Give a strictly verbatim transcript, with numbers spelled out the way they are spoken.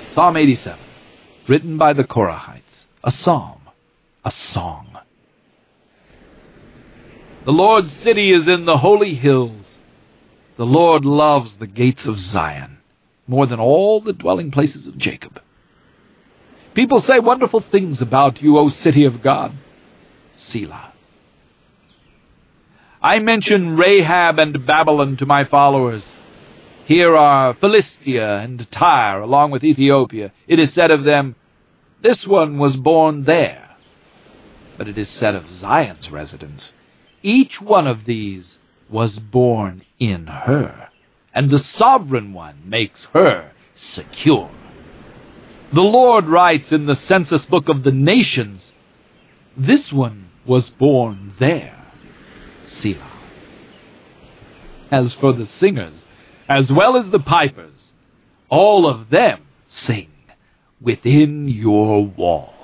Psalm eighty-seven, written by the Korahites, a psalm, a song. The Lord's city is in the holy hills. The Lord loves the gates of Zion more than all the dwelling places of Jacob. People say wonderful things about you, O city of God. Selah. I mention Rahab and Babylon to my followers. Here are Philistia and Tyre, along with Ethiopia. It is said of them, this one was born there. But it is said of Zion's residents, each one of these was born in her, and the sovereign one makes her secure. The Lord writes in the census book of the nations, this one was born there. Selah. As for the singers, as well as the pipers, all of them sing within your wall.